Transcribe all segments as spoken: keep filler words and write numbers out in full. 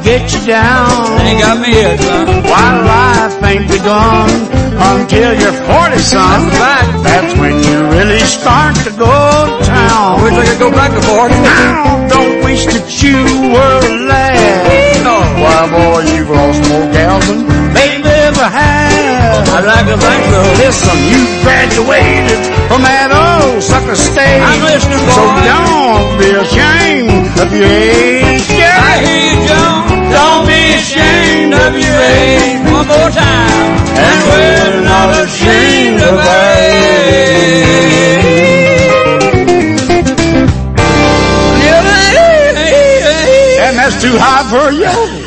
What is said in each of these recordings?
get you down. Ain't got me here, son. While life ain't begun until you're forty, son. That's when you really start to go to town. I wish I could go back to forty. Now, don't wish that you were a lad. No. Why, boy, you've lost more gals than they've ever had. I'd like to think so. Listen, you graduated from that old sucker stage. I'm listening, boy. So don't be ashamed of your age. Yeah. I hear you, John. Don't be ashamed of your age. One more time. And we're not ashamed of our age. And that's too high for a yogi.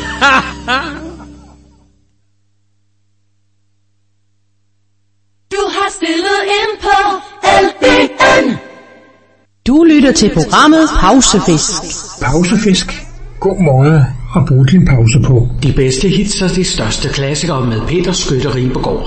Du har stillet ind på L B N. Du lytter til programmet Pausefisk. Pausefisk. God måde at bruge din pause på. De bedste hits og de største klassikere med Peter Skytte Ribergaard.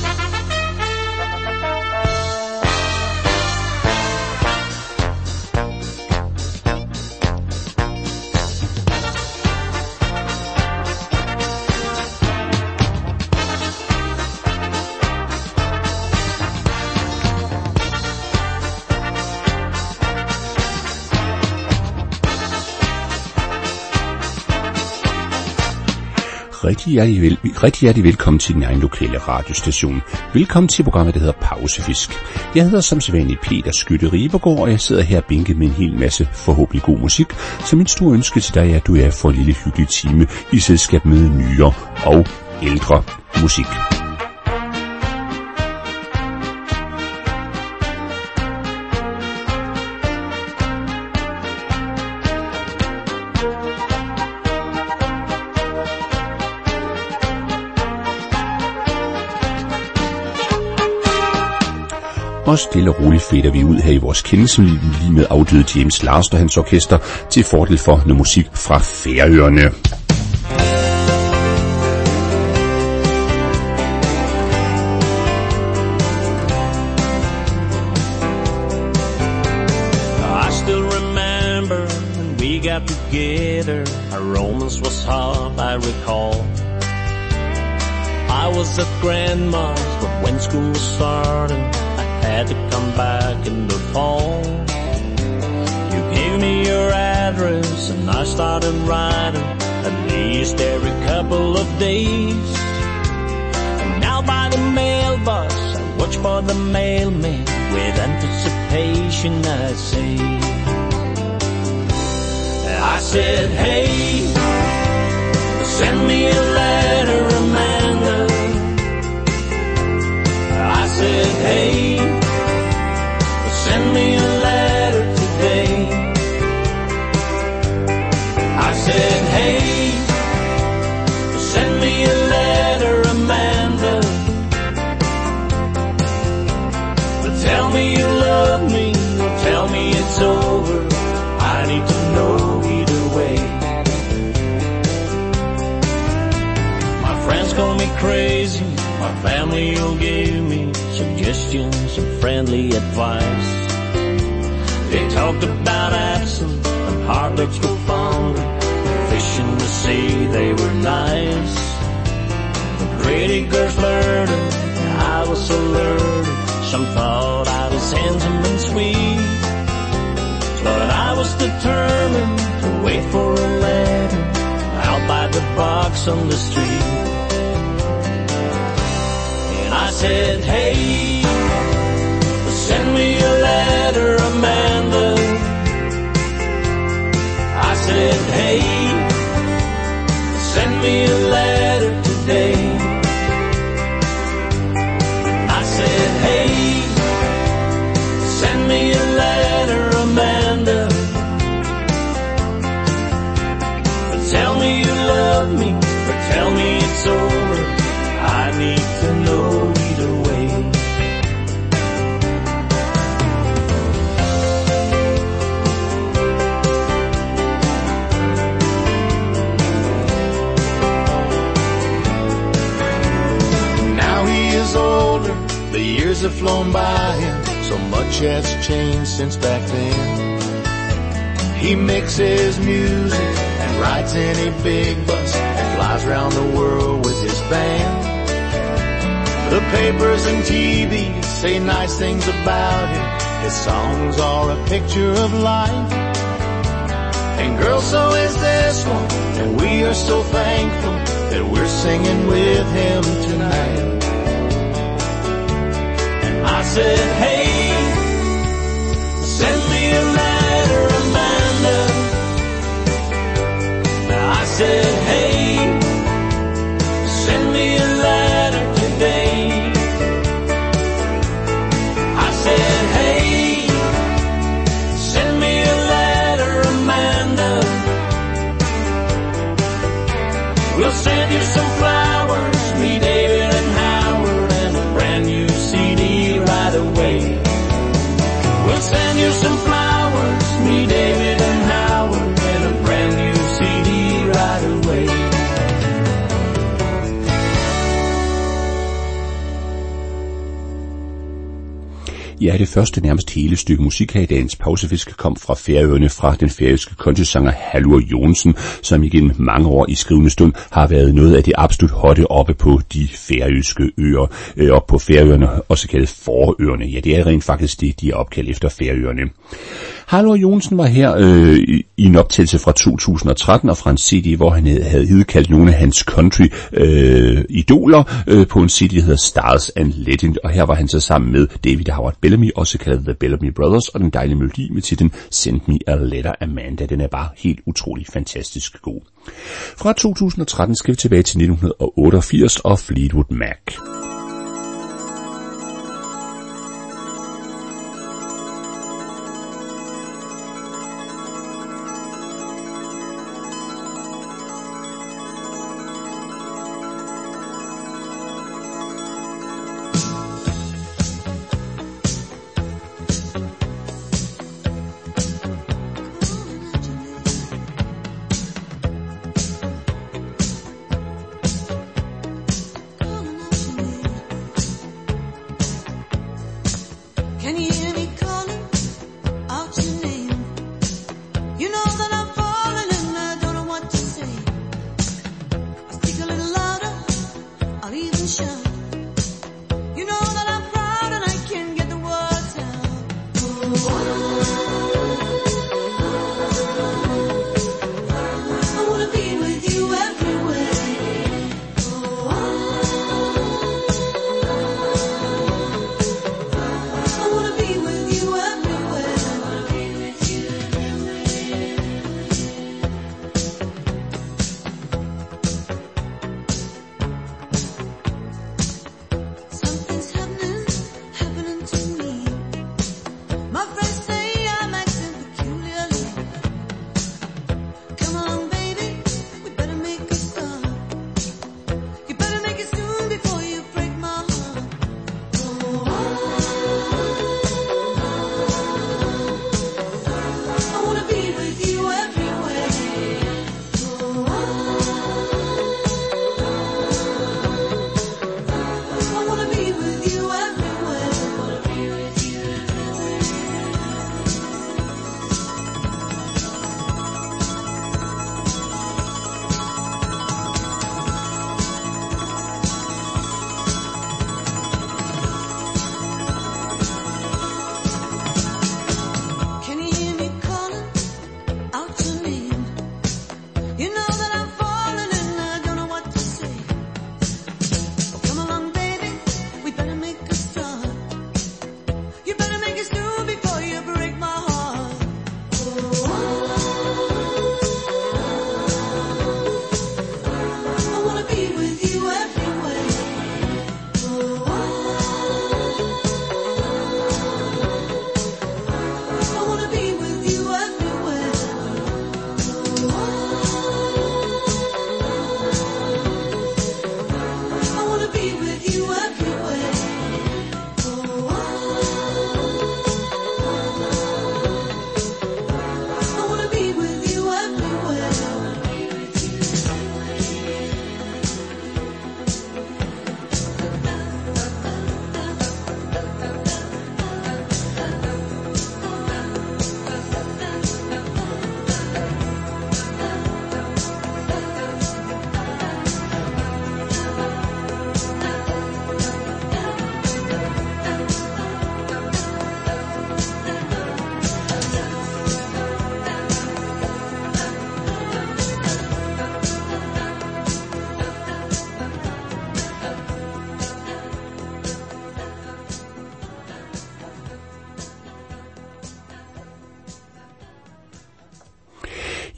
Rigtig hjertelig, vel, rigtig hjertelig velkommen til din egen lokale radiostation. Velkommen til programmet, der hedder Pausefisk. Jeg hedder som sædvanlig Peter Skytte Ribergaard, og jeg sidder her bænket med en hel masse forhåbentlig god musik. Så mit store ønske til dig er, at du er for en lille hyggelig time i selskab med nyere og ældre musik. Og stille og roligt fader vi ud her i vores kendelse lige med afdøde James Lars og hans orkester til fordel for noget musik fra Færøerne. I still remember when we got together. Our romance was hot, I recall. I was at grandma's, but when school started, had to come back in the fall. You gave me your address and I started writing at least every couple of days. And now by the mailbox I watch for the mailman with anticipation. I say, I said, hey, send me a letter, Amanda. I said, hey, send me a letter today. I said, hey, send me a letter, Amanda. But tell me you love me, or tell me it's over. I need to know either way. My friends call me crazy, my family will give me suggestions and friendly advice. They talked about absence and hard licks were fun, fish in the sea, they were nice. The pretty girls flirted, I was alerted. Some thought I was handsome and sweet, but I was determined to wait for a letter out by the box on the street. I said, hey, send me a letter, Amanda. I said, hey, send me a letter today. I said, hey, send me a letter, Amanda. But tell me you love me, or tell me it's over. I need to know either way. Now he is older, the years have flown by him. So much has changed since back then. He mixes music and writes rides in a big bus and flies around the world with his band. The papers and T V say nice things about him. His songs are a picture of life. And girl, so is this one, and we are so thankful that we're singing with him tonight. And I said, hey, send me a letter, Amanda. Now I said, hey, send me a letter today. I said, hey, send me a letter, Amanda. We'll send you some flowers, me, David and Howard, and a brand new C D right away. We'll send you some flowers, me, David and Howard, and a brand new C D right away. Ja, det første nærmest hele stykke musik her i dagens pausefisk kom fra Færøerne, fra den færøske countrysanger Halvor Jonsen, som igen mange år i skrivende stund har været noget af det absolut hotte oppe på de færøske øer, øh, op på Færøerne, også kaldet Forøerne. Ja, det er rent faktisk det, de er opkaldt efter Færøerne. Halvor Jonsen var her øh, i en optagelse fra to tusind og tretten og fra en C D, hvor han havde hidkaldt nogle af hans country-idoler øh, øh, på en C D, der hedder Stars and Legend, og her var han så sammen med David Howard Bellamy, også kaldet The Bellamy Brothers, og den dejlige melodi med titlen Send Me a Letter, Amanda. Den er bare helt utrolig fantastisk god. Fra to tusind og tretten skal vi tilbage til nitten otteogfirs og Fleetwood Mac.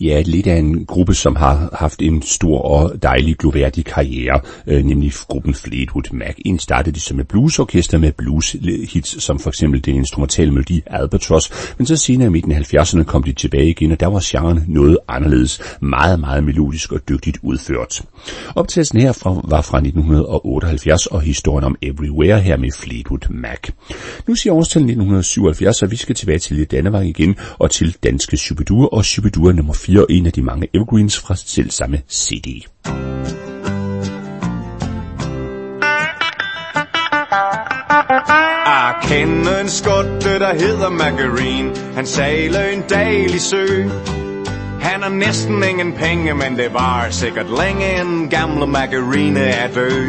Ja, lidt af en gruppe, som har haft en stor og dejlig gloværdig karriere, øh, nemlig gruppen Fleetwood Mac. En startede de som et bluesorkester med blues-hits, som for eksempel den instrumentale melodi Albatross, men så senere i midten af halvfjerdserne kom de tilbage igen, og der var genren noget anderledes, meget, meget melodisk og dygtigt udført. Optagelsen herfra var fra nitten otteoghalvfjerds, og historien om Everywhere her med Fleetwood Mac. Nu siger årstallet nitten syvoghalvfjerds, og vi skal tilbage til lidt Dannevang igen, og til danske Shubidur, og Shubidur nummer fire, en af de mange evergreens fra selv samme C D. Jeg kender en skotte, der hedder Margarine. Han sejler en dejlig sø. Han har næsten ingen penge, men det var sikkert længe en gamle Margarine er død.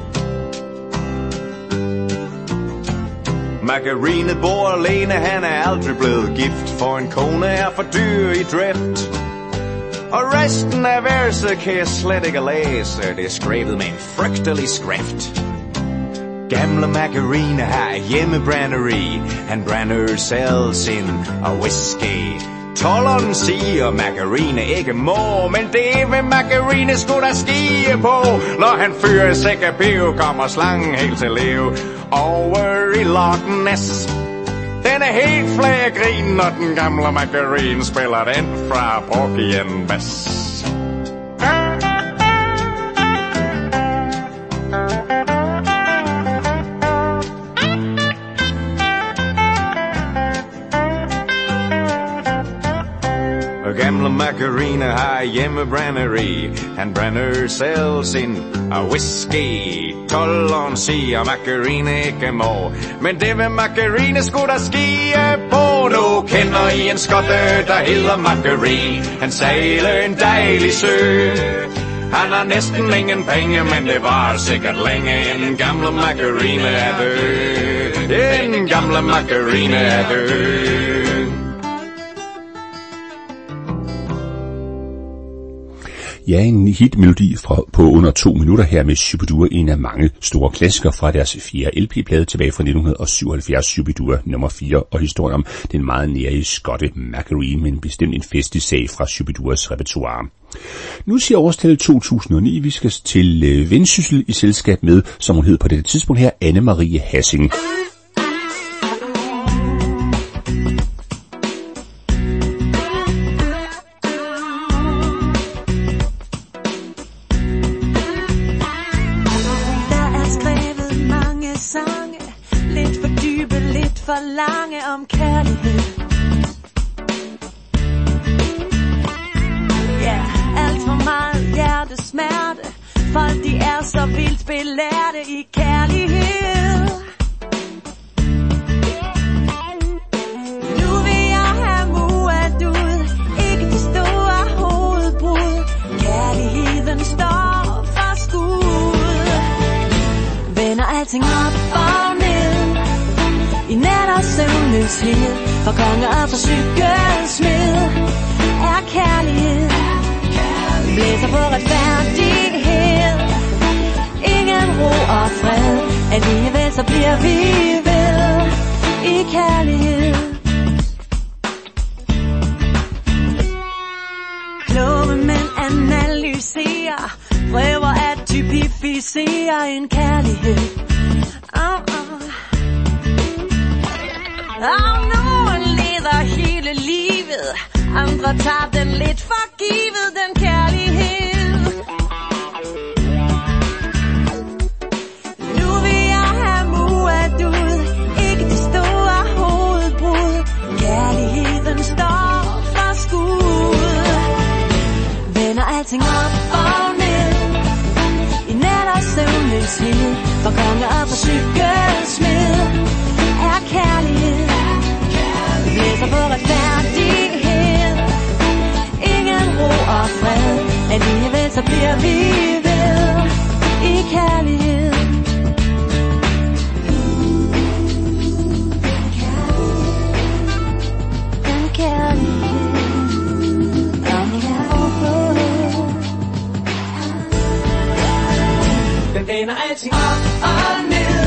Margarine bor alene, han er aldrig blevet gift, for en kone er for dyr i drift. Og resten af verset kan jeg slet ikke læse, det er skrevet med en frygtelig skrift. Gamle Margarine har hjemmebrænderi, han brænder selv sin og whisky. Tolleren siger Margarine ikke må, men det vil Margarine sgu da skie på. Når han fyrer sæk af piv, kommer slangen helt til liv over i Loch Ness. Den er helt flag grin, når den gamle Margarine spiller den fra Porky and Bess. Gamle Margarine har hjemmebrænderi. Han brænder selv sin whisky. Tolleren siger Margarine ikke må, men det vil Margarine sgu da skie på. Nu kender I en skotte, der hedder Margarine. Han sejler en dejlig sø. Han har næsten ingen penge, men det var sikkert længe en gamle Margarine er død. En gamle Margarine er død. Ja, en hitmelodi fra, på under to minutter her med Shubidur, en af mange store klassikere fra deres fjerde L P-plade tilbage fra nitten syvoghalvfjerds, Shubidur nummer fire, og historien om den meget nære skotte Margarine, men bestemt en festlig sag fra Shubidurs repertoire. Nu siger årstallet to tusind og ni, vi skal til øh, Vendsyssel i selskab med, som hun hed på dette tidspunkt her, Anne-Marie Hassing. Forlange om kærlighed. Ja, yeah, alt for meget hjertesmerte. Folk de er så vildt belærte i kærlighed. Nu vil jeg have muat ud, ikke de store hovedbrud. Kærligheden står for skud. Vender alting op og ned i nat og søvnløshed, for konge og for cykelsmed er kærlighed. Blæser på retfærdighed, ingen ro og fred. Alligevel så bliver vi ved i kærlighed. Kloge mænd analyserer, prøver at typificere en kærlighed. Oh, oh. Og nogen leder hele livet, andre tager den lidt for givet, den kærlighed. Nu vil jeg have muat ud, ikke de store hovedbrud. Kærligheden står for skud. Vender alting op og ned i nat og søvnløshed, for konge og for cykelsmed er kærlighed. Blæser på retfærdighed, ingen ro og fred. Alligevel så bliver vi ved i kærlighed. En kærlighed. Den vender alting op og ned.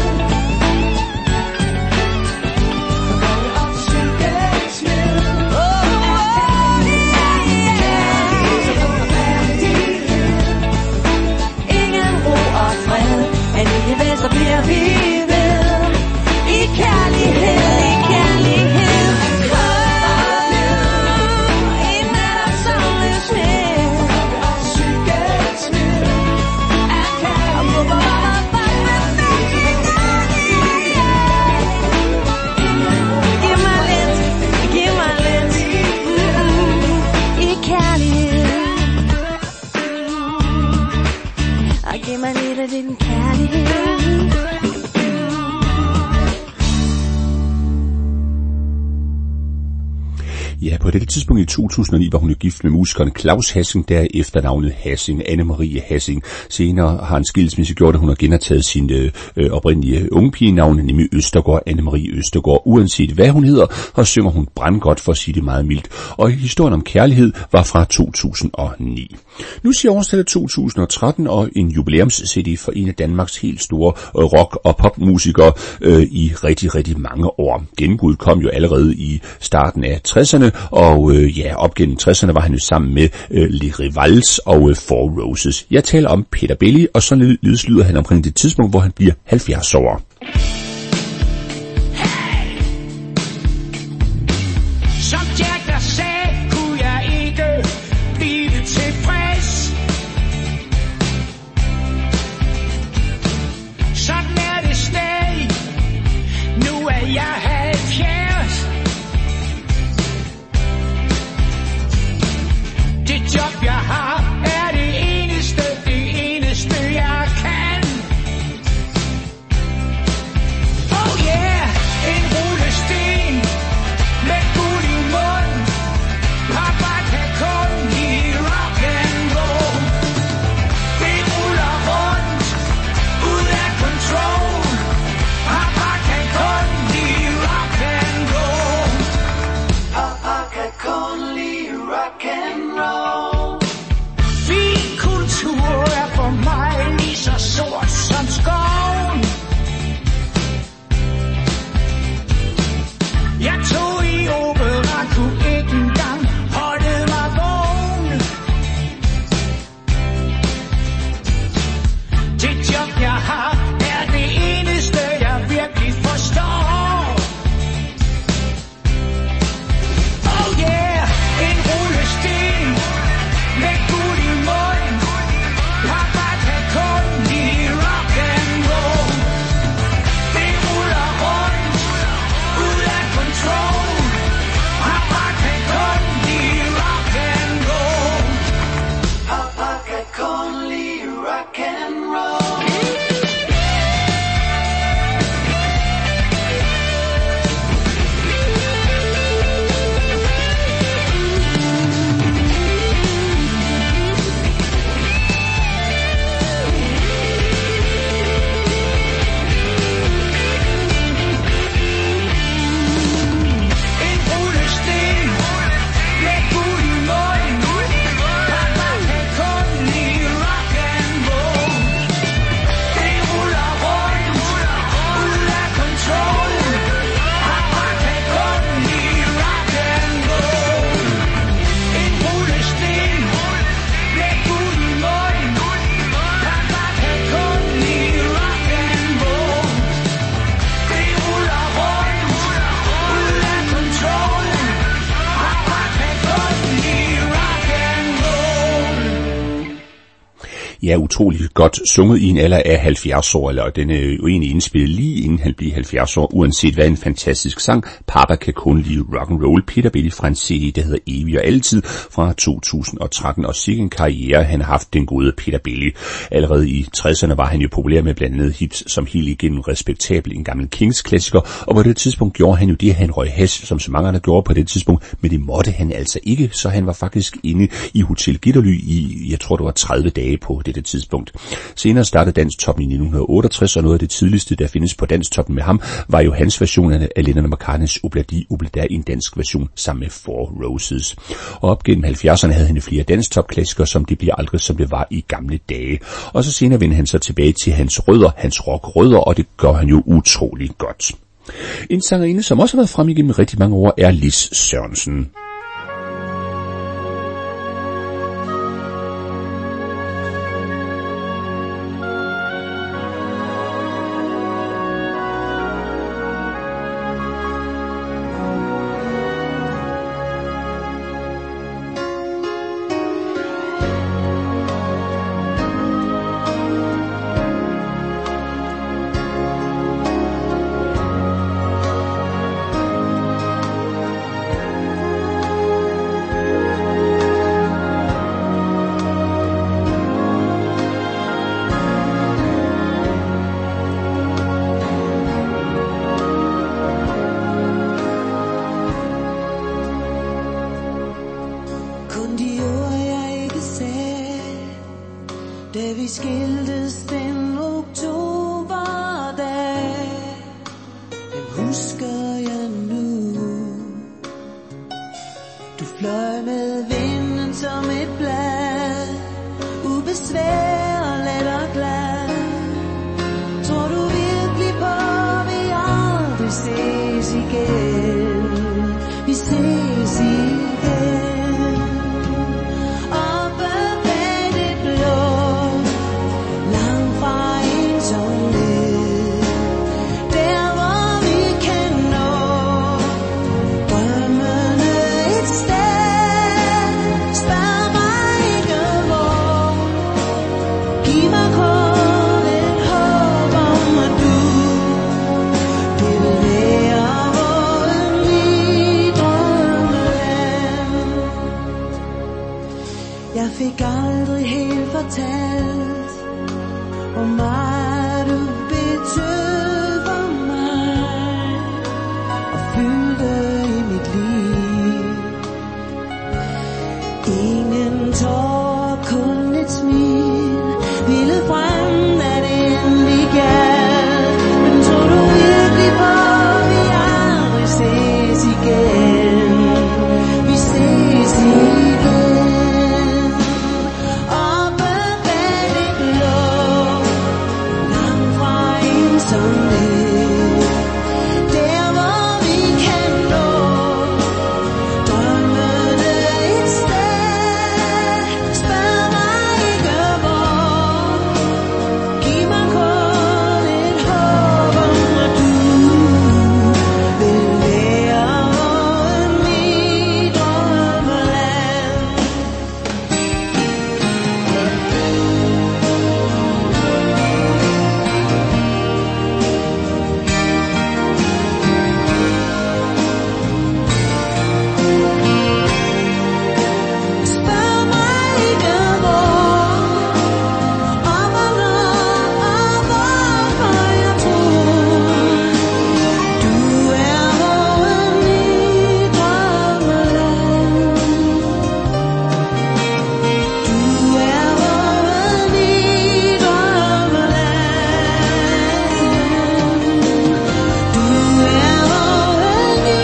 det din kærlighed. Ja, på dette tidspunkt i to tusind og ni var hun jo gift med musikeren Claus Hassing, der efter navnet Hassing, Anne-Marie Hassing. Senere har en skilsmisse gjort, at hun har genoptaget sin øh, oprindelige ungepigenavn, nemlig Østergaard, Anne-Marie Østergaard. Uanset hvad hun hedder, og synger hun brandgodt, for at sige det meget mildt. Og historien om kærlighed var fra to tusind og ni. Nu siger årstallet to tusind og tretten, og en jubilæums-C D for en af Danmarks helt store rock- og popmusikere øh, i rigtig, rigtig mange år. Gennembruddet kom jo allerede i starten af tresserne, og øh, ja, op gennem tresserne var han jo sammen med øh, Les Rivals og øh, Four Roses. Jeg taler om Peter Belli, og sådan lidt lyder han omkring det tidspunkt, hvor han bliver halvfjerds år. Hey! Som Jack der sagde, kunne jeg ikke blive tilfreds. Sådan er det stadig. Nu er jeg halvfjerds. Det job jeg har er det eneste, det eneste jeg kan. Oh yeah, en rullesten med guld i mund. Papa kan kun lide rock and roll. Det ruller rundt ud af control. Papa kan kun lide rock and roll. Papa kan kun lide rock and roll. Fin kultur er for mig lige så sort som skoven. Jeg tog i opera, kunne ikke engang holde mig vågen. Det job jeg har er det eneste jeg virkelig forstår. Oh yeah, en rullesten med guld i mund. Papa kan kun lide rock and roll. Det ruller rundt ud af control. Papa kan kun lide rock and roll. Papa kan kun lide rock and roll. En rullesten med guld i mund. Papa kan kun lide rock and roll. Det ruller rundt ud af control. Papa kan kun lide rock and roll. En rullesten med guld i mund. Papa kan kun lide rock and roll. Det ruller rundt ud af control. Papa kan kun lide rock and roll. Ja, utroligt godt sunget i en alder af halvfjerds år, eller den er jo egentlig indspillet lige inden han bliver halvfjerds år, uanset hvad en fantastisk sang. Papa kan kun lide rock and roll. Peter Belli fra en C D, der hedder Evig og Altid fra to tusind og tretten, og sikke en karriere han har haft, den gode Peter Belli. Allerede i tresserne var han jo populær med blandt andet hits som helt igennem Respektabel, en gammel Kings-klassiker, og på det tidspunkt gjorde han jo det, han røg hash, som så mange andre gjorde på det tidspunkt, men det måtte han altså ikke, så han var faktisk inde i Hotel Gitterly i, jeg tror det var tredive dage på dette tidspunkt. Senere startede Danstoppen i nitten otteogtres, og noget af det tidligste, der findes på Danstoppen med ham, var jo hans version af Lennon McCartneys Obladi Oblada i en dansk version sammen med Four Roses. Og op gennem halvfjerdserne havde han flere Danstop-klassikere, som det bliver aldrig, som det var i gamle dage. Og så senere vendte han sig tilbage til hans rødder, hans rock-rødder, og det gør han jo utrolig godt. En sangerinde, som også har været frem igennem rigtig mange år, er Lis Sørensen. Da vi skiltes den oktoberdag, den husker jeg nu. Du fløj med vinden som et blad, ubesværet, let og glad. Tror du virkelig på, vi aldrig ses igen? Vi ses igen. Oppe bag det blå, langt fra ensomhed, der hvor vi kan nå drømmene et sted. Spørg mig ikke hvor, giv mig kun et håb om, at du vil være vågen i drømmeland. Jeg fik aldrig helt fortalt, hvor meget du betød for mig og fyldte i mit liv. Ingen tårer, kun et smil, ville frem, da det endelig galt. Men tror du virkelig på, vi aldrig ses igen? Vi ses igen. Oppe bag det blå, langt fra ensomhed, der hvor vi kan nå drømmene et sted. Spørg mig ikke hvor, giv mig kun et håb om, at du vil være vågen i drømmeland. Spørg mig ikke hvor, om hvornår og hvorfor jeg tror, du er vågen i drømmeland. Du er vågen i drømmeland. Du er vågen i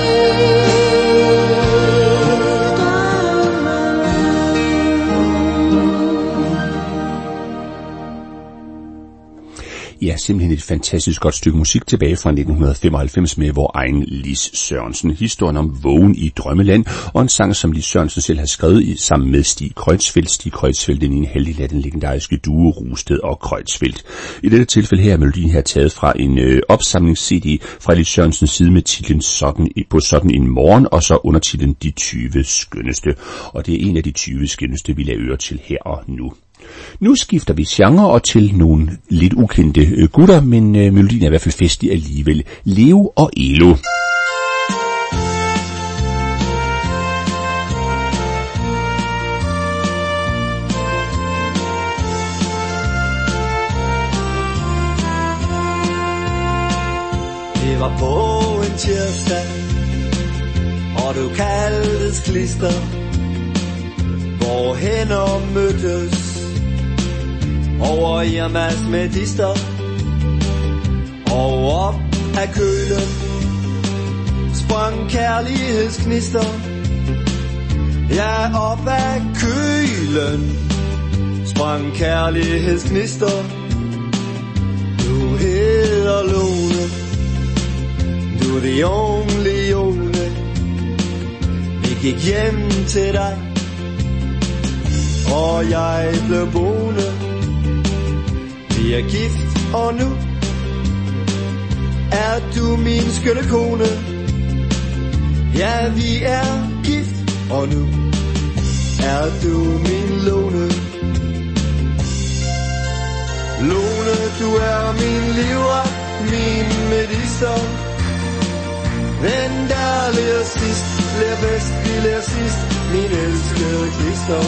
Ja, simpelthen et fantastisk godt stykke musik tilbage fra nitten femoghalvfems med vor egen Lis Sørensen. Historien om Vågen i Drømmeland, og en sang, som Lis Sørensen selv har skrevet i, sammen med Stig Kreutzfeldt. Stig Kreutzfeldt, den ene halvdel af den legendariske duo Rusted og Kreutzfeldt. I dette tilfælde her er melodien her taget fra en øh, opsamlings-C D fra Lis Sørensens side med titlen sådan, På sådan en morgen, og så undertitlen De tyve skønneste. Og det er en af de tyve skønneste, vi lader øre til her og nu. Nu skifter vi genre og til nogle lidt ukendte øh, gutter, men øh, melodien er i hvert fald festlig alligevel. Leo og Elo. Det var på en tirsdag, og du kaldtes klister, hvor hænder mødtes over Irmas med dister, og op af kølen sprang kærlighedsknister. Ja, op af kølen sprang kærlighedsknister. Du hedder Lone, du er the only only. Vi gik hjem til dig, og jeg blev boende. Vi er gift, og nu er du min skønne kone. Ja, vi er gift, og nu er du min Lone. Lone, du er min livret, min medister. Den der lærer sidst, lærer bedst, vi lærer sidst, min elskede klister.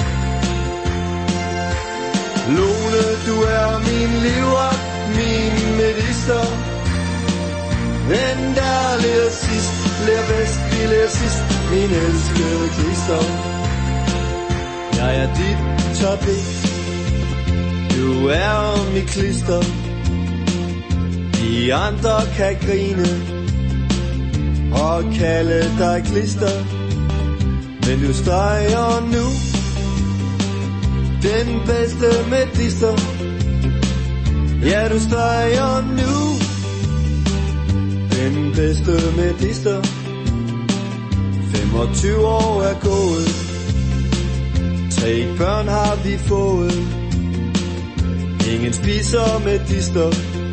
Lone, du er min livret, min medister. Den der lærer sidst, lærer bedst, vi lærer sidst, min elskede klister. Jeg er dit tørpik, Du er mit klister, de andre kan grine og kalde dig klister, men du streger nu den bedste med dister. Ja, du streger nu den bedste med dister. femogtyve år er gået, tre børn har vi fået. Ingen spiser med dister,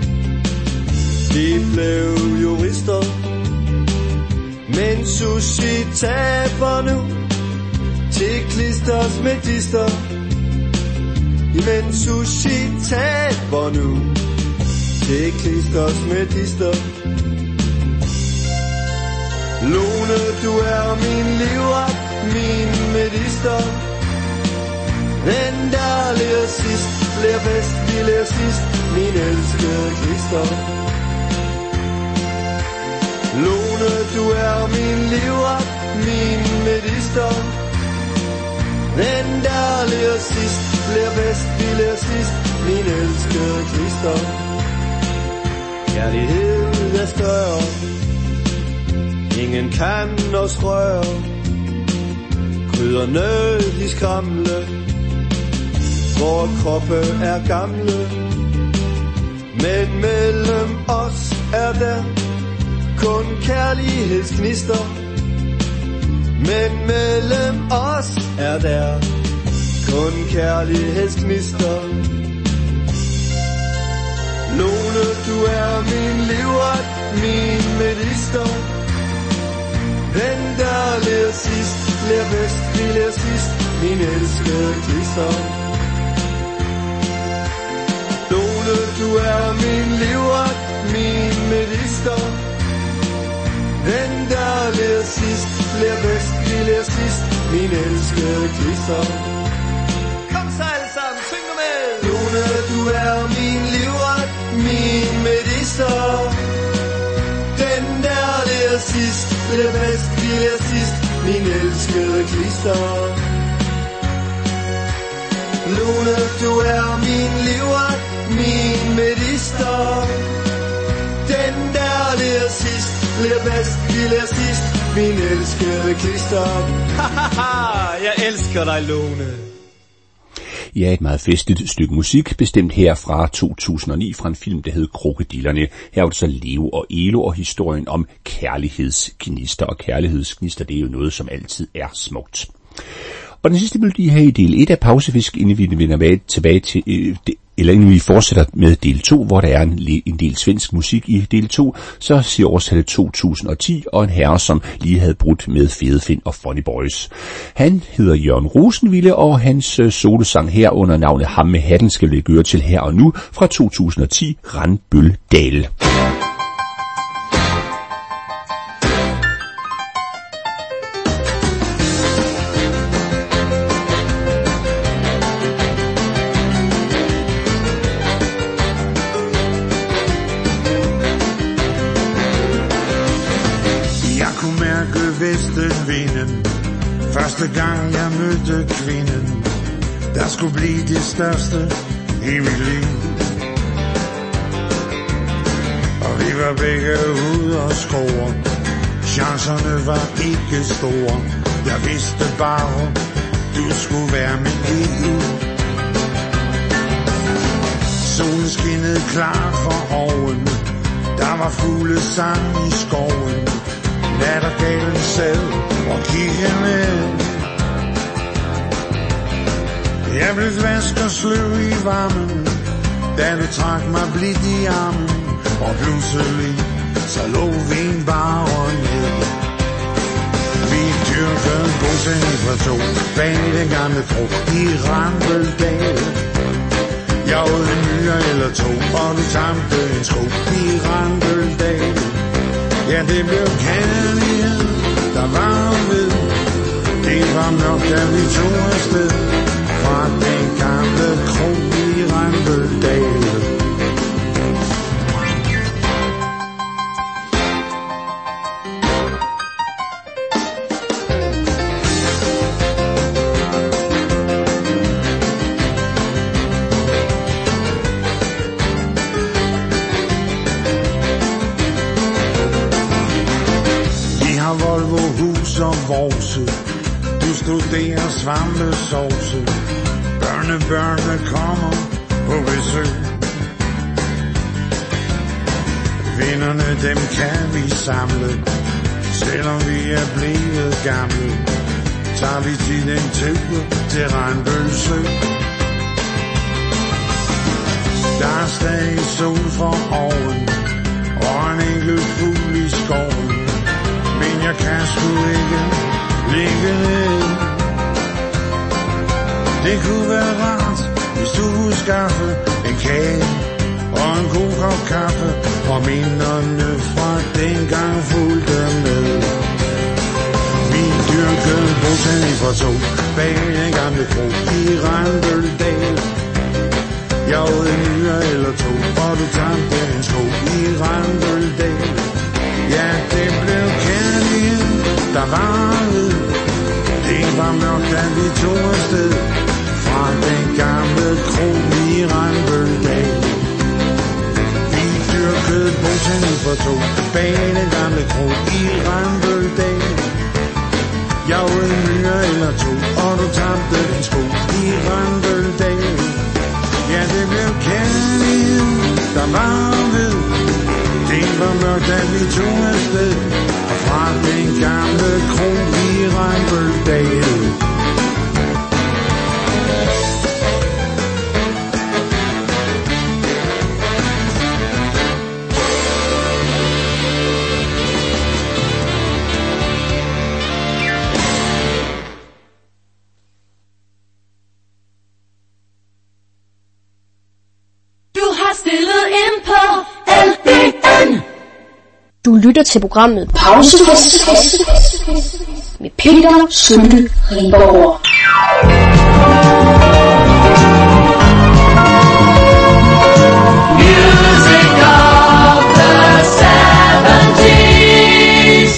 de blev jurister. Men sushi taber nu til klisters med dister. Men sushi taber nu til klisters med dister. Lone, du er min livret, min medister. Den der ler sidst, ler bedst, vi ler sidst, min elskede klister. Lone, du er min livret, min medister. Den der ler sidst, ler bedst, vi ler sidst, min elskede klister. Kærlighed er større, ingen kan os røre. Krydderne de skramle, vores kroppe er gamle. Men mellem os er der kun kærlighedsknister. Men mellem os er der kun kærlighedsknister. Lone, du er min livret, min medister. Den der ler sidst, ler bedst, vi ler sidst, min elskede klister. Lone, du er min livret, min medister. Den der ler sidst, ler bedst, vi ler sidst, min elskede klister. Kom så alle sammen, syng nu med! Lone, du er min livret, min medister. Den der ler sidst, ler bedst, vi ler sidst, min elskede klister. Lone, du er min livret, min medister. Den der ler sidst, ler bedst, vi ler sidst, min elskede klister. Jeg elsker dig, Lone. Ja, et meget festligt stykke musik, bestemt her fra to tusind og ni fra en film, der hed Krokodillerne. Her var det så Leo og Elo og historien om kærlighedsgnister, og kærlighedsgnister, det er jo noget, som altid er smukt. Og den sidste melodi her i del et af Pausefisk, inden vi vender tilbage til, øh, det, eller inden vi fortsætter med del to, hvor der er en, en del svensk musik i del to, så siger årstallet to tusind og ti, og en herre, som lige havde brudt med Fede Finn og Funny Boys. Han hedder Jørgen Rosenville, og hans øh, solosang her under navnet Ham med hatten skal vi gøre til her og nu fra to tusind og ti, Randbøl Dal. Vestenvinden, første gang jeg mødte kvinden, der skulle blive det største i mit liv. Og vi var begge ude og score, chancerne var ikke store. Jeg vidste bare, du skulle være min liv. Solen skinnede klar for oven, der var fuglesang i skoven. Nattergalen sad og kiggede med. Jeg blev vask og sløv i varmen, da du trak mig blidt i armen. Og pludselig så lå vi en bar og ned. Vi dyrkede en bosætning for to bag den gamle tro i Randbøl Dal. Jeg åd en myre eller to, og du tamte en sko i Randbøl Dal. Ja, det blev kærlighed, der var ved. Det var mørkt, da vi tog afsted fra den gamle krog i Randbøl Dal. mose. Du studerer svampesovse. Børnebørnene kommer på besøg. Vinderne, dem kan vi samle. Selvom vi er blevet gamle, tager vi til en tur til Randbølsø. Der er stadig sol for oven, og en enkelt fugl i skoven. Men jeg kan sgu ikke ligge ned. Det kunne være rart, hvis du kunne skaffe en kage og en god kop kaffe, og minderne fra dengang fulgte med. Vi dyrkede botani for to bag en gamle kro i Randbøldal. Jeg åd en myre eller to, og du tabte en sko i Randbøldal. Ja, det blev kærlighed, der varede. Det var mørkt, da vi tog afsted fra den gamle kro i Randbøldal. Vi dyrkede botani for to bag en gamle kro i Randbøldal. Jeg åd en myre eller to, og du tabte en sko i Randbøldal. Ja, det blev kærlighed, der var ved. Det var mørkt, da vi tog afsted fra den gamle kro i Randbøldal. Du lytter til programmet Pausefest med Peter Skytte Ribergaard. Music of the seventies.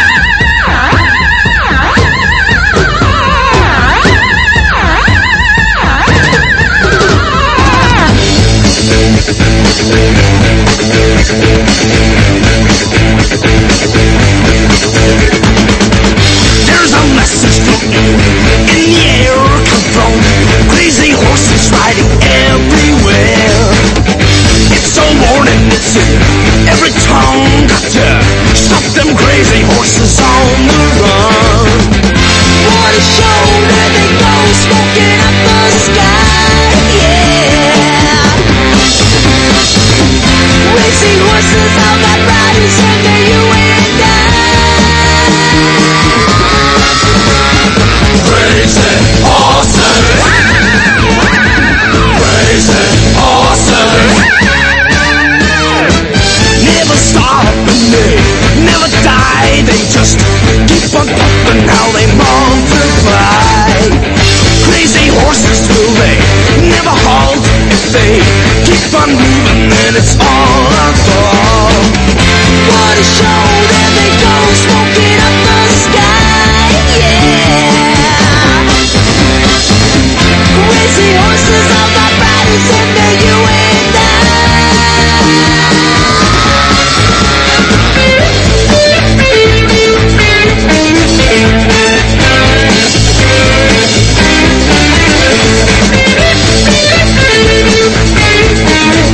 There's a message floating in the air, control. Crazy horses riding everywhere. It's so morning, it's in every tongue. Got to stop them crazy horses on the run. What a show, there they go, smoking up the sky, yeah. Crazy horses, all that riders under you and I. Crazy horses, crazy horses, never stop and they never die. They just keep on pumping, how they multiply. Crazy horses, will they never halt? If they keep on moving, then it's all a fall. What a show, there they go, smoking up the sky, yeah. Crazy horses, all my riders under you and I.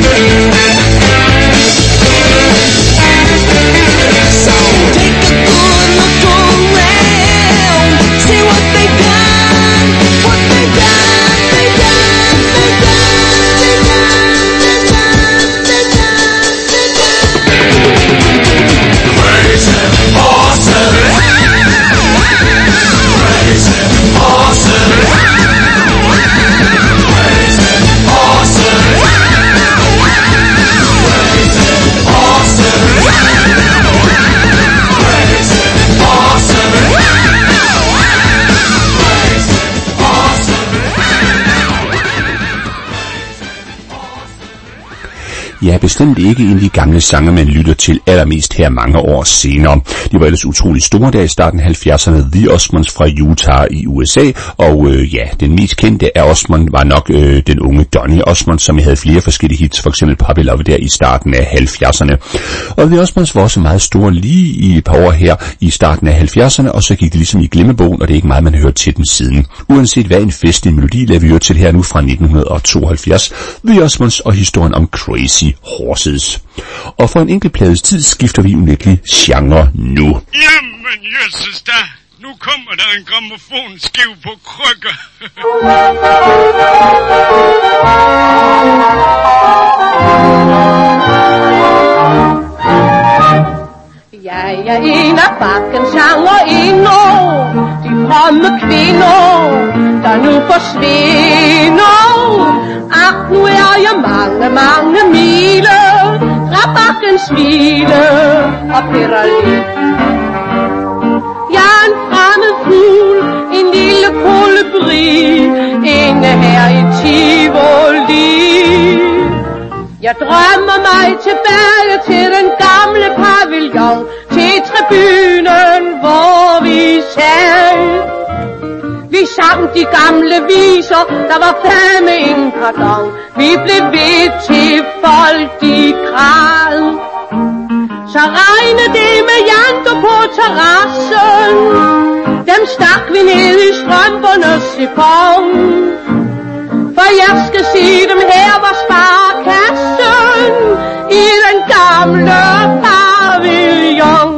So take a good Ja, bestemt ikke en af de gamle sange, man lytter til allermest her mange år senere. De var ellers utrolig store der i starten af halvfjerdserne, The Osmonds fra Utah i U S A, og øh, ja, den mest kendte af Osmond var nok øh, den unge Donny Osmond, som havde flere forskellige hits, for eksempel Puppy Love der i starten af halvfjerdserne. Og The Osmonds var også meget store lige i et par år her i starten af halvfjerdserne, og så gik det ligesom i glemmebogen, og det er ikke meget, man har hørt til dem siden. Uanset hvad en festlig melodi lader vi høre til her nu fra nitten tooghalvfjerds, The Osmonds og historien om Crazy Horses. Og for en enkelt plades tid skifter vi unægtelig genre nu. Jamen, jøsses da. Nu kommer der en grammofonskive på krykker. Jeg er en af bakkens sangerinder, de fromme kvinder, der nu forsvinder. Ach, nu er jeg mange, mange mile fra bakkens hvile og Peralin. Jeg er en fremmed fugl, en lille kolibri, inde her i Tivoli. Jeg drømmer mig tilbage til den gamle pavillon, til tribunen, hvor vi sad. Vi sang de gamle viser, der var fandme en pardon. Vi blev ved til folk de græd. Så regnede det med janker på terrassen. Dem stak vi ned i strømpernes sifon. For jeg skal sige dem, her var sparekassen i den gamle pavillon.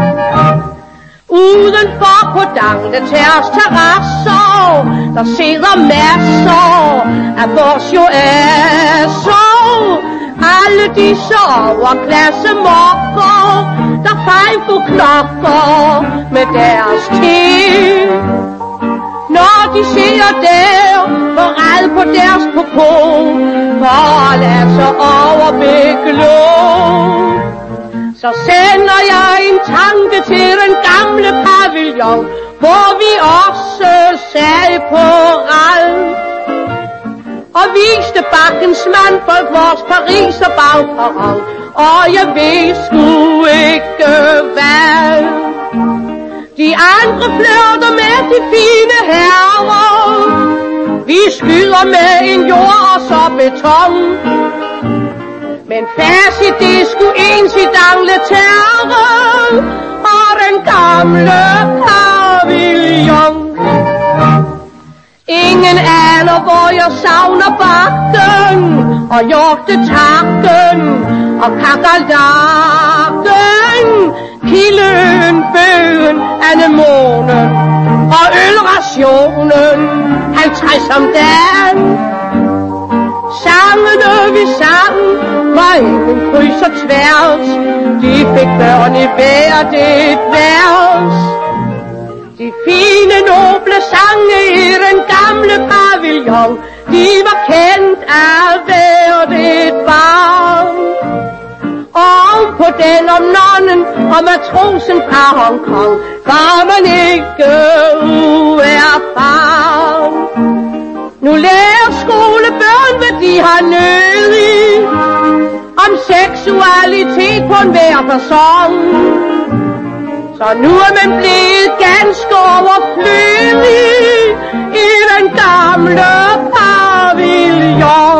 Udenfor på Dangletærs terrasser, der sidder masser af bourgeoiser. Alle disse overklasse mokker, der fejfer klokker med deres te. Når de ser der, forræd på deres popo, for at lade sig overbeglå. Så sender jeg en tanke til den gamle pavillon, hvor vi også sad på rad. Og viste bakkens mandfolk vores Pariser bagperron, og jeg ved sgu ikke hvad. De andre flirter med de fine herrer, vi skyder med en jord og så beton. Men facit, det skulle ens i Dangletære og den gamle pavillon. Ingen aner, hvor jeg savner bakken og hjortetakken og kakalakken, kilden, bøgen, anemonen og ølrationen, halvtreds om dagen. Sangene vi sang var ingen kryds og tværs, de fik børn i hvert et vers. De fine, noble sange i den gamle pavillon, de var kendt af hvert et barn. Og på den om nonnen og matrosen fra Hongkong var man ikke uerfaren. Nu lærer skolebørn, hvad de har nød i, om seksualitet på enhver person. Så nu er man blevet ganske overflødig i den gamle pavillon.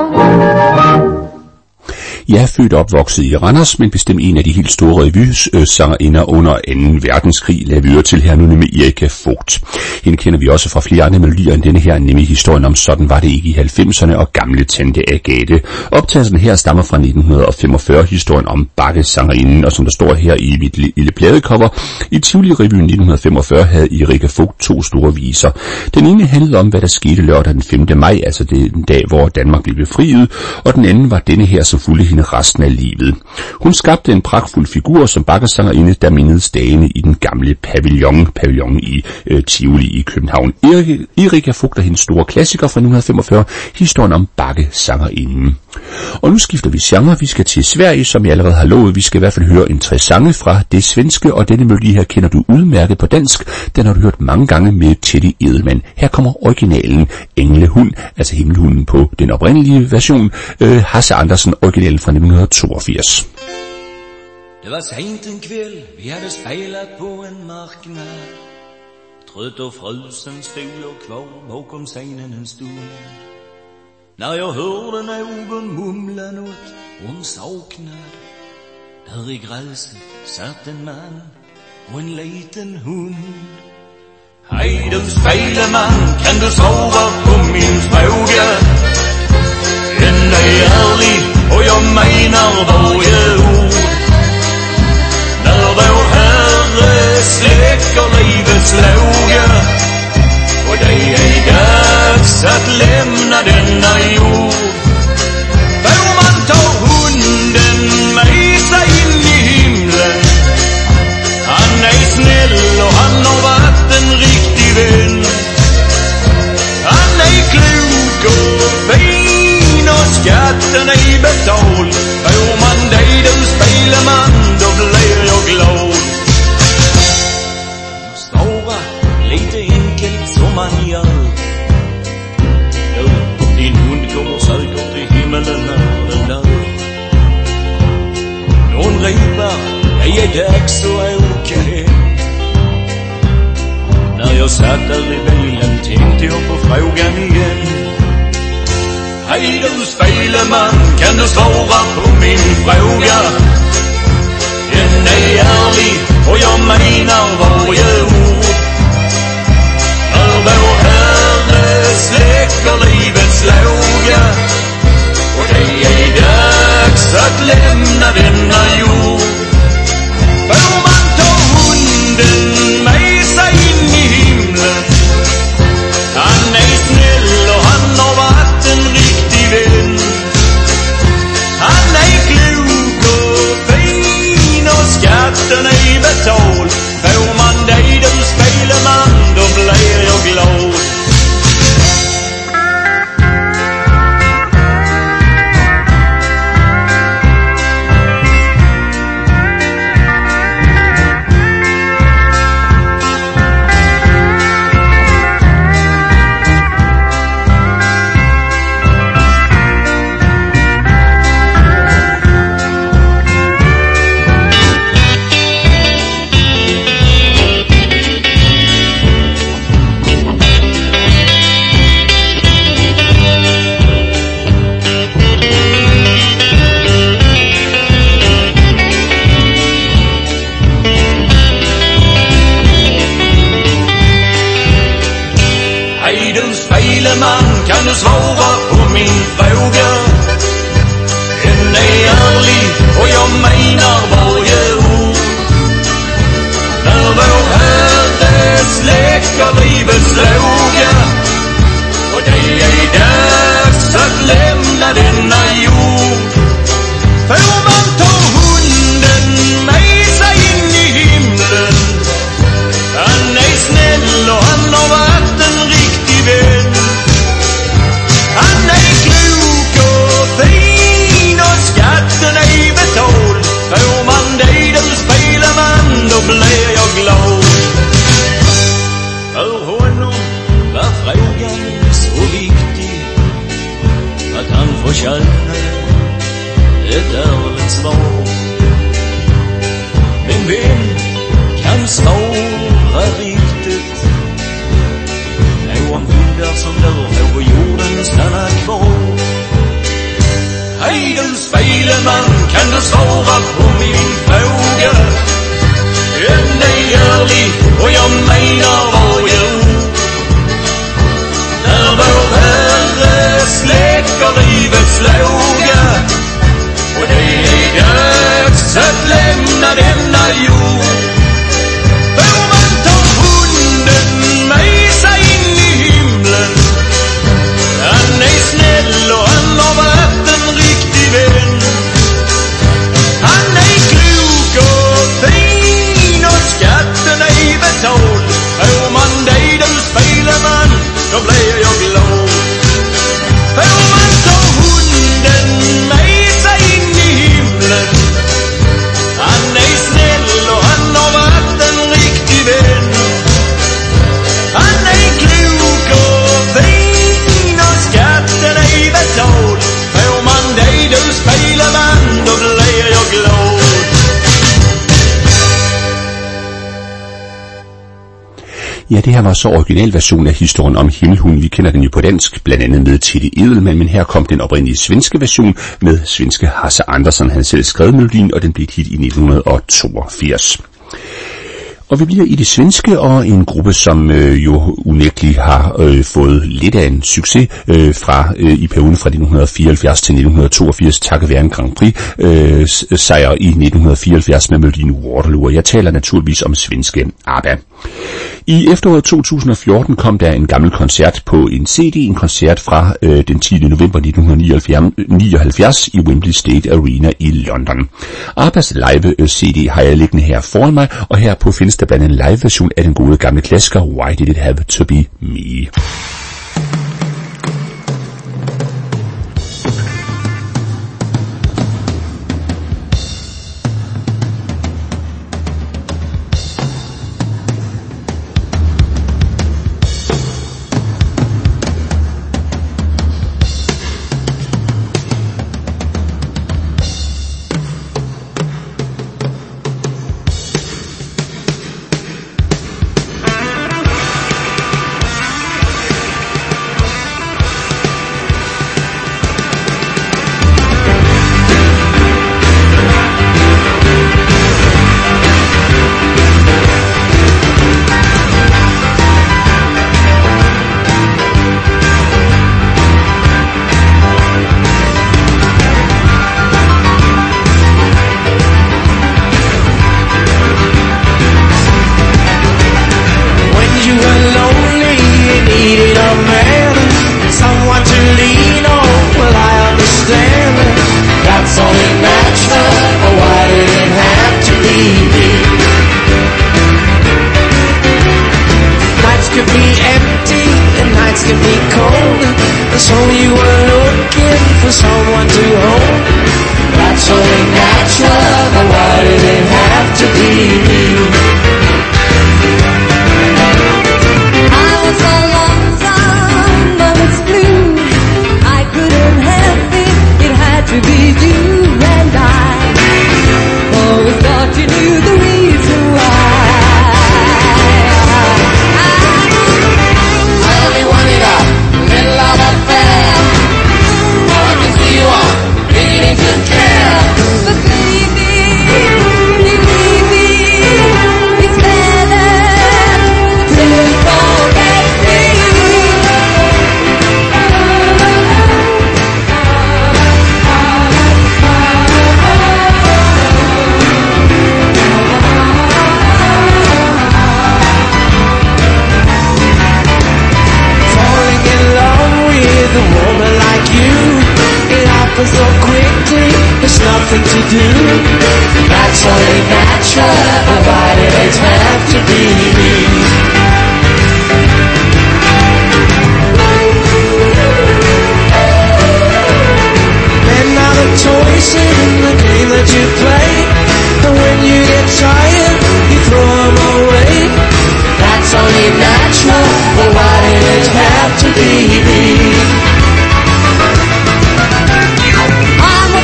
Jeg er født og opvokset i Randers, men bestemt en af de helt store revysangerinder under anden verdenskrig, lader vi høre til her nu, nemlig Erika Vogt. Hende kender vi også fra flere andre melodier end denne her, nemlig historien om Sådan var det ikke i halvfemserne og Gamle Tante Agathe. Optagelsen her stammer fra nitten femogfyrre, historien om bakkesangerinden, og som der står her i mit lille pladecover, i Tivoli-revyen nitten femogfyrre havde Erika Vogt to store viser. Den ene handlede om, hvad der skete lørdag den femte maj, altså den dag, hvor Danmark blev befriet, og den anden var denne her, som fulgte hende resten af livet. Hun skabte en pragtfuld figur som bakkesangerinde, der mindedes dagene i den gamle pavillon, pavillon i øh, Tivoli i København. Erika Vogt er hendes store klassiker fra nitten femogfyrre, historien om bakkesangerinden. Og nu skifter vi genre. Vi skal til Sverige, som jeg allerede har lovet. Vi skal i hvert fald høre en tre sange fra det svenske, og denne melodi her kender du udmærket på dansk. Den har du hørt mange gange med Teddy Edelman. Her kommer originalen Englehund, altså himmelhunden på den oprindelige version. Øh, Hasse Andersen, originalen fra nitten toogfirs. Det var sent en kväll, vi hade spelat på en marknad. Trött och frusen stod jag kvar bakom scenen en stund. När jag hörde någon mumla något om saknad. Där i gräset satt en man och en liten hund. Hej du speleman, kan du svara på min fråga? Den är ärlig och jag menar varje ord. När vår Herre släcker livets låga och det är dags att lämna denna jord, får man ta hunden med sig in i himlen. Han är snäll och han har varit en riktig vän. Han är klok och fin och skatten är betald. Får man dig du speleman, då blir jag glad. Jag svarar lite enkelt som man gör. Jo, din hund kommer säkert till himmelen när den dör. Någon ropar, det är dags att åka hem. När jag satt där i bilen tänkte jag på frågan igen. Hej du speleman, kan du svara på min fråga? Den är ärlig och jag menar varje ord. När vår Herre släcker livets låga och det är dags att lämna denna jord, får man ta hunden med sig in i himlen. Han är snäll och han har varit en riktig vän. Han är klok och fin och skatten är betald. Får man dig du speleman, då blir jag glad. Kan du svara på min fråga? Den är ärlig och jag menar varje ord. När vår Herre släcker livets låga och det är dags att lämna denna jord, får man ta hunden med sig in i himlen. Han är snäll och han har varit en riktig vän. Han är klok och fin och skatten är betald. Får man dig du speleman, då blir jag glad. För honom var frågan så viktig att han förtjänar ett ärligt svar. Men vem kan svara riktigt? Någon hundar som dör på jorden stannar kvar. Hej du speleman, kan du svara på min fråga? Den är ärlig och jag menar varje ord. När vår Herre släcker livets låga och det är dags att lämna denna jord, får man ta hunden med sig in i himlen. Han är snäll och han har varit en riktig vän. Han är klok och fin och skatten är betald. Får Ja, det her var så originalversionen af historien om Himmelhunden. Vi kender den jo på dansk, blandt andet med Titti Edelmann, men her kom den oprindelige svenske version med svenske Hasse Andersson. Han selv skrev melodien, og den blev et hit i nitten toogfirs. Og vi bliver i det svenske, og en gruppe, som øh, jo unægteligt har øh, fået lidt af en succes øh, fra øh, i perioden fra nitten fireoghalvfjerds til nitten toogfirs, takket være en Grand Prix øh, sejr i nitten fireoghalvfjerds med melodien Waterloo. Og jeg taler naturligvis om svenske ABBA. I efteråret to tusind og fjorten kom der en gammel koncert på en C D, en koncert fra øh, den tiende november nitten nioghalvfjerds i Wembley State Arena i London. ABBAs live øh, C D har jeg liggende her foran mig, og herpå findes der blandt en live version af den gode gamle klassiker Why Did It Have To Be Me?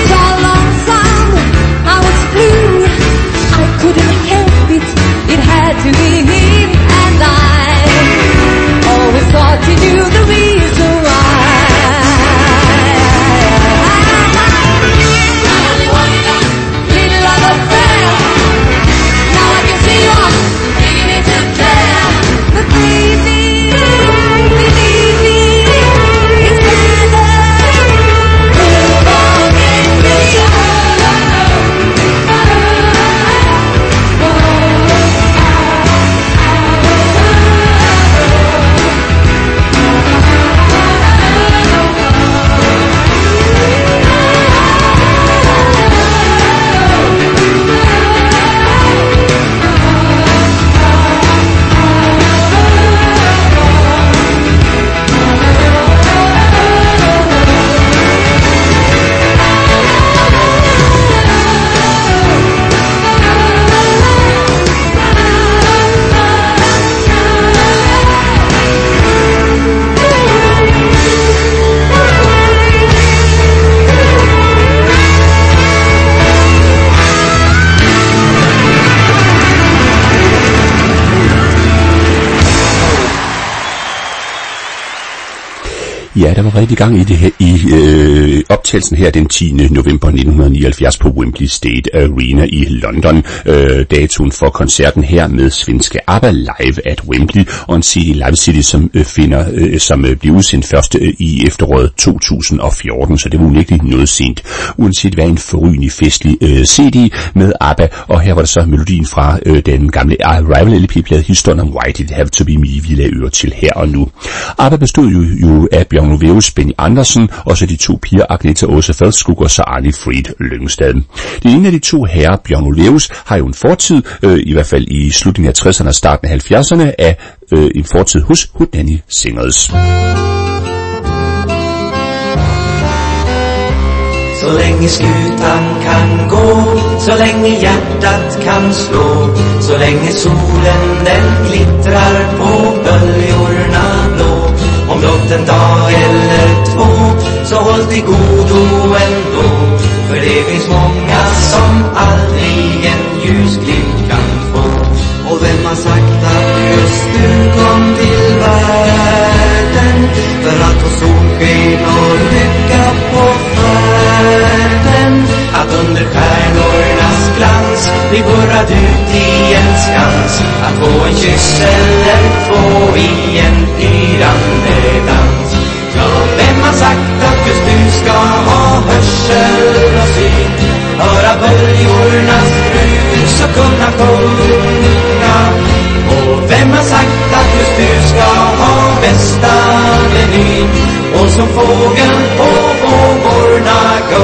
It had Ja, der var rigtig gang i det her i øh, optagelsen her den tiende november nitten nioghalvfjerds på Wembley State Arena i London. Øh, datoen for koncerten her med svenske ABBA live at Wembley, og en C D Live City, som øh, finder øh, som øh, bliver udsendt først øh, i efteråret to tusind og fjorten, så det var unægteligt noget sent. Uanset hvad en forrygende festlig øh, C D med ABBA, og her var der så melodien fra øh, den gamle Arrival L P-plade Historien om Why Did It Have To Be Me, vi lader øre til her og nu. ABBA bestod jo, jo af Bjørn Ulvaeus, Benny Andersen, og så de to piger, Agneta Åse Faldskog og så Arne Fried Lyngstad. Den ene af de to herrer, Bjørn Ulvaeus, har jo en fortid, øh, i hvert fald i slutningen af tresserne og starten af halvfjerdserne, af øh, en fortid hos Hootenanny Singers. Så länge skutan kan gå, så länge hjärtat kan slå, så länge solen den glittrar på böljorna blå. Om blott en dag eller två, så håll till godo ändå, för det finns många som aldrig en ljusglimt kan få. Och vem har sagt att just du kom till världen, för att få solsken och lycka på färden, att under stjärnornas glans bli burrad ut i en skans, att få en kyss eller två i en yrande dans. Ja, vem har sagt att just du ska ha hörsel och syn, höra böljornas brus och kunna sjunga? Och vem har sagt att just du ska ha bästa menyn och som fågeln på vågorna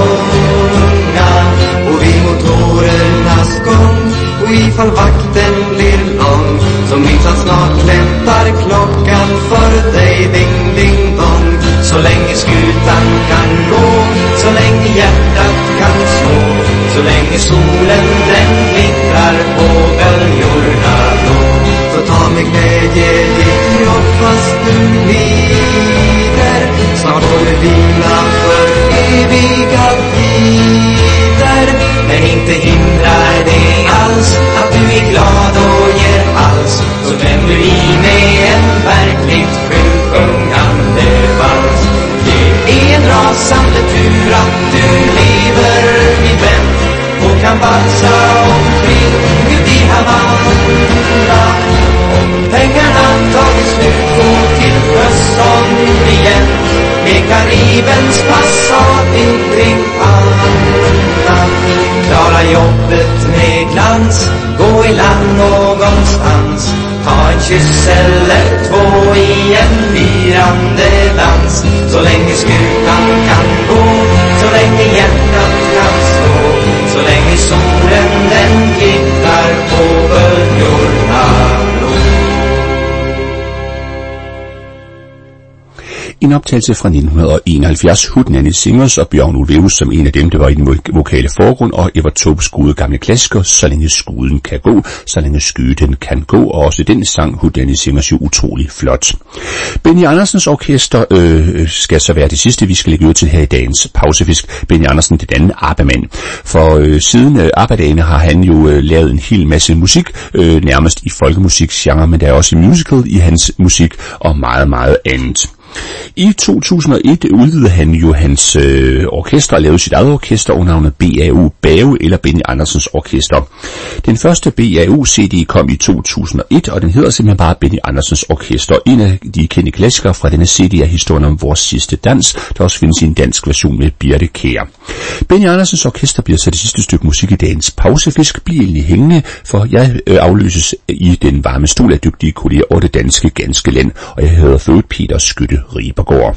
gunga? Och vid motorernas gång, och ifall vakten blir lång, så minsann snart lämpar klockan för dig, ding ding dong. Så länge skutan kan gå, så länge hjärtat kan slå, så länge solen den glittrar på böljorna blå. Så ta med glädje ditt jobb fast du lider, snart får du vila för eviga tider. Men inte hindrar det alls att du är glad och ger hals, så kläm du i med en verkligt sjusjungande vals. Det är en rasande tur att du lever, min vän, och kan valsa omkring ut i Havanna. Om pengarna tagit slut, gå till sjöss igen, med Karibens passat kring Panna. Klara jobbet med glans, gå i land någonstans, ta en kyss eller två i en virande dans. Så länge skutan kan gå, så länge hjärtat kan slå, så länge solen den glittrar på böljorna blå. En optagelse fra nitten enoghalvfjerds, Hootenanny Singers og Bjørn Ulvaeus som en af dem, der var i den vokale forgrund, og Evert Taubes gode gamle klassiker, Så længe skuden kan gå, så længe skyden kan gå, og også den sang Hootenanny Singers jo utrolig flot. Benny Andersens orkester øh, skal så være det sidste, vi skal lægge ud til her i dagens pausefisk. Benny Andersen, den anden ABBA-mand. For øh, siden øh, ABBA-dagene har han jo øh, lavet en hel masse musik, øh, nærmest i folkemusikgenre, men der er også musical i hans musik og meget, meget andet. I to tusind og et udvidede han jo hans øh, orkester og lavede sit eget orkester under navnet B A O, Bave eller Benny Andersens Orkester. Den første B A O C D kom i to tusind og et, og den hedder simpelthen bare Benny Andersens Orkester. En af de kendte klassikere fra denne C D er historien om Vores sidste dans, der også findes i en dansk version med Birte Kjær. Benny Andersens Orkester bliver så det sidste stykke musik i dagens pausefisk. Bliv egentlig hængende, for jeg øh, afløses i den varme stol af dygtige kolleger over det danske ganske land, og jeg hedder født Peter Skytte Ribergaard.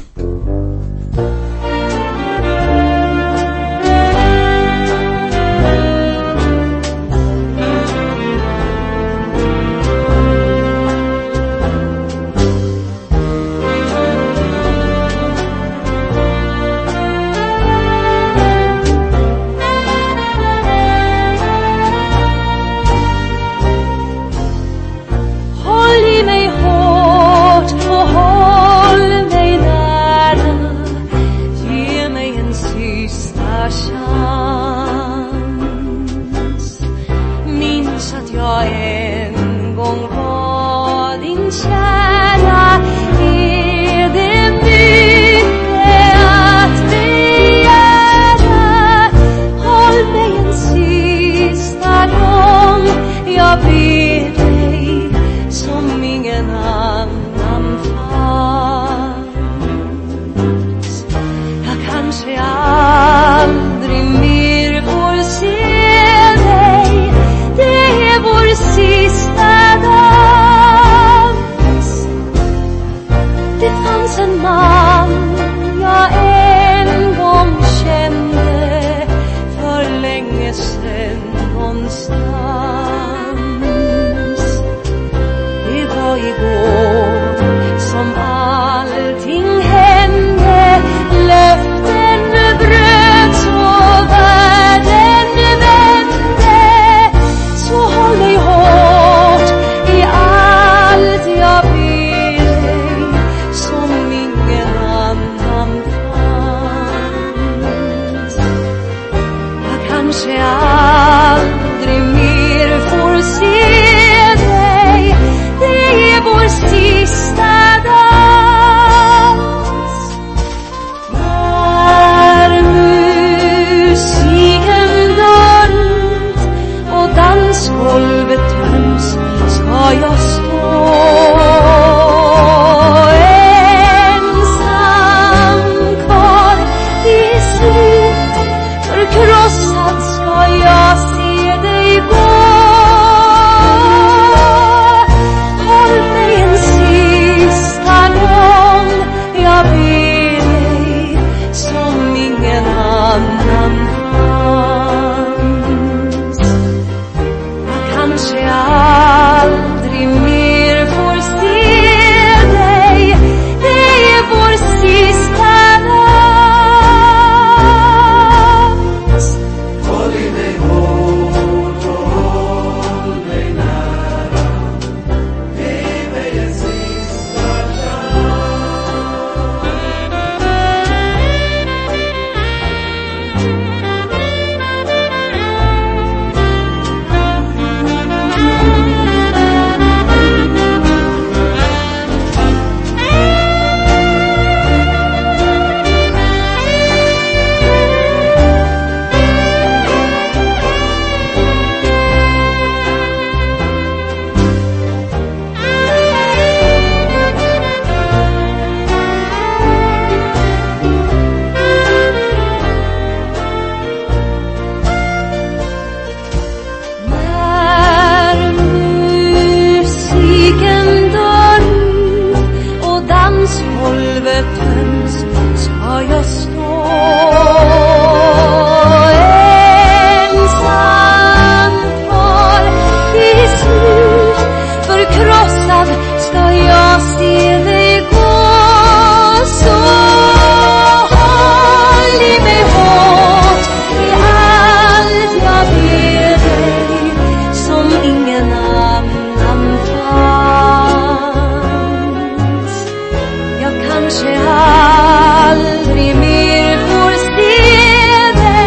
Håll i mig hårt och håll mig nära, ge mig en sista chans. Minns att jag en gång var din kära, är det mycket renunciar.